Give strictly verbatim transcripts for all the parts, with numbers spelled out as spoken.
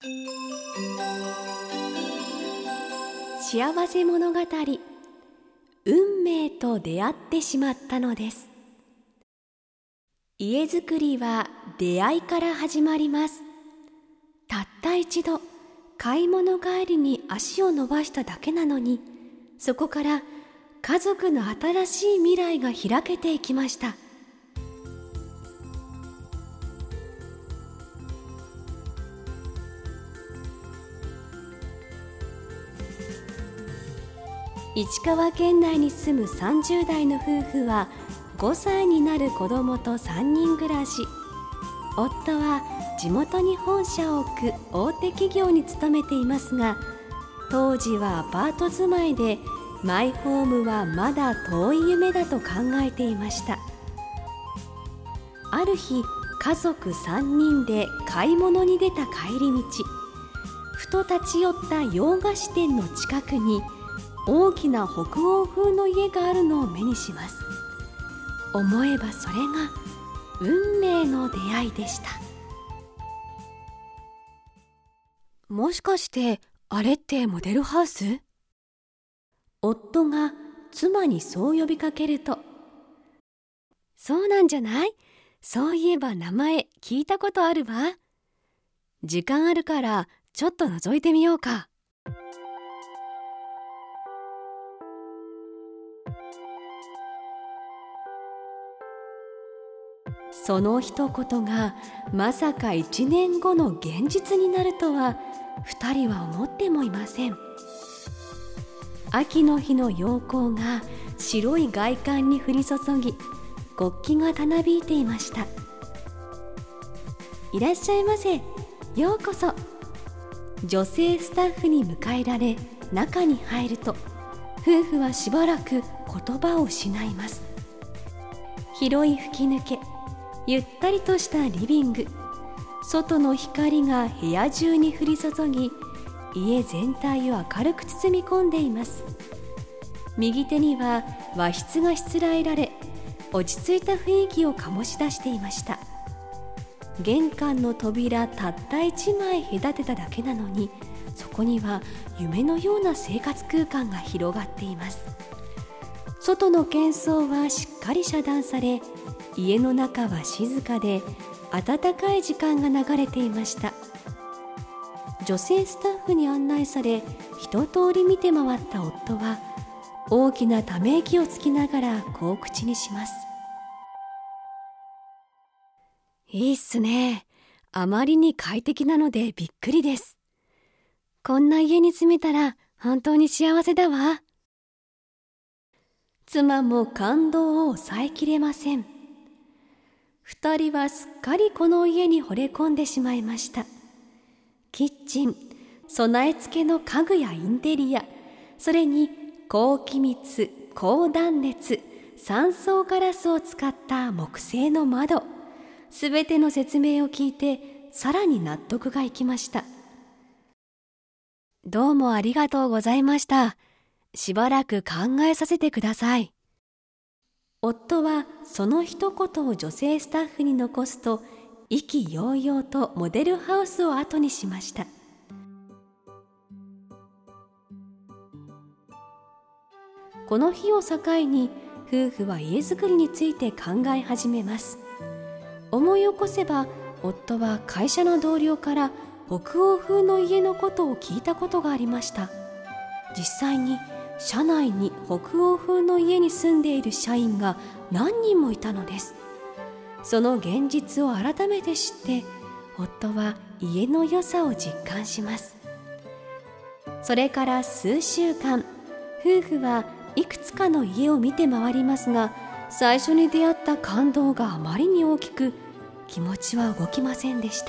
幸せ物語、運命と出会ってしまったのです。家づくりは出会いから始まります。たった一度買い物帰りに足を伸ばしただけなのに、そこから家族の新しい未来が開けていきました。市川県内に住むさんじゅう代の夫婦はごさいになる子供とさんにん暮らし。夫は地元に本社を置く大手企業に勤めていますが、当時はアパート住まいでマイホームはまだ遠い夢だと考えていました。ある日、家族さんにんで買い物に出た帰り道、ふと立ち寄った洋菓子店の近くに大きな北欧風の家があるのを目にします。思えばそれが運命の出会いでした。もしかしてあれってモデルハウス？夫が妻にそう呼びかけると、そうなんじゃない？そういえば名前聞いたことあるわ。時間あるからちょっと覗いてみようか。その一言がまさかいちねんごの現実になるとは二人は思ってもいません。秋の日の陽光が白い外観に降り注ぎ、国旗がたなびいていました。いらっしゃいませ、ようこそ。女性スタッフに迎えられ中に入ると、夫婦はしばらく言葉を失います。広い吹き抜け、ゆったりとしたリビング、外の光が部屋中に降り注ぎ、家全体を明るく包み込んでいます。右手には和室がしつらえられ、落ち着いた雰囲気を醸し出していました。玄関の扉たった一枚隔てただけなのに、そこには夢のような生活空間が広がっています。外の喧騒はしっかり遮断され、家の中は静かで温かい時間が流れていました。女性スタッフに案内され、一通り見て回った夫は大きなため息をつきながらこう口にします。いいっすね。あまりに快適なのでびっくりです。こんな家に住めたら本当に幸せだわ。妻も感動を抑えきれません。二人はすっかりこの家に惚れ込んでしまいました。キッチン、備え付けの家具やインテリア、それに高気密、高断熱、三層ガラスを使った木製の窓、すべての説明を聞いてさらに納得がいきました。どうもありがとうございました。しばらく考えさせてください。夫はその一言を女性スタッフに残すと、意気揚々とモデルハウスを後にしました。この日を境に夫婦は家づくりについて考え始めます。思い起こせば、夫は会社の同僚から北欧風の家のことを聞いたことがありました。実際に社内に北欧風の家に住んでいる社員が何人もいたのです。その現実を改めて知って、夫は家の良さを実感します。それから数週間、夫婦はいくつかの家を見て回りますが、最初に出会った感動があまりに大きく、気持ちは動きませんでした。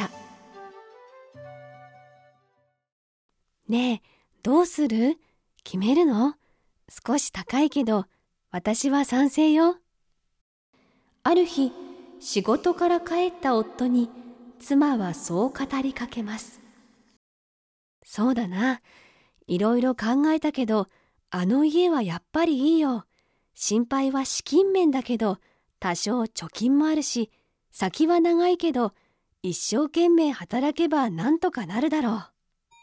ねえ、どうする？決めるの？少し高いけど、私は賛成よ。ある日、仕事から帰った夫に、妻はそう語りかけます。そうだな。いろいろ考えたけど、あの家はやっぱりいいよ。心配は資金面だけど、多少貯金もあるし、先は長いけど、 一生懸命働けばなんとかなるだろう。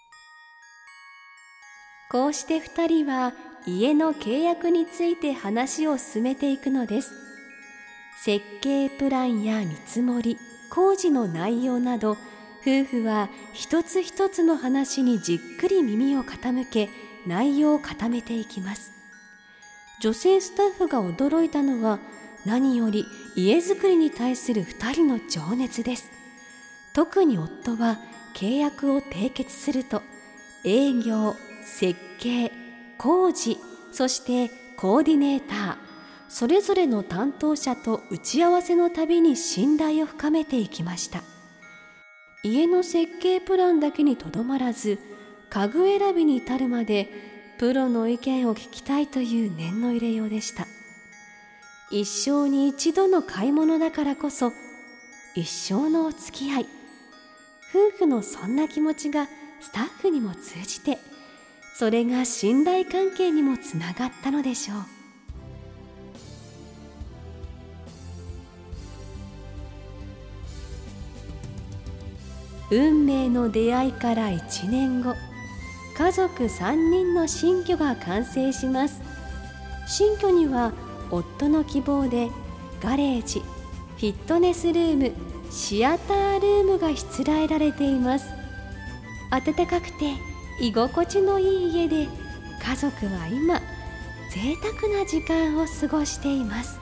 こうして二人は家の契約について話を進めていくのです。設計プランや見積もり、工事の内容など、夫婦は一つ一つの話にじっくり耳を傾け、内容を固めていきます。女性スタッフが驚いたのは、何より家づくりに対する二人の情熱です。特に夫は契約を締結すると、営業、設計、工事、そしてコーディネーター、それぞれの担当者と打ち合わせのたびに信頼を深めていきました。家の設計プランだけにとどまらず、家具選びに至るまでプロの意見を聞きたいという念の入れようでした。一生に一度の買い物だからこそ、一生のお付き合い。夫婦のそんな気持ちがスタッフにも通じて、それが信頼関係にもつながったのでしょう。運命の出会いからいちねんご、家族さんにんの新居が完成します。新居には夫の希望でガレージ、フィットネスルーム、シアタールームがしつらえられています。暖かくて居心地のいい家で、家族は今贅沢な時間を過ごしています。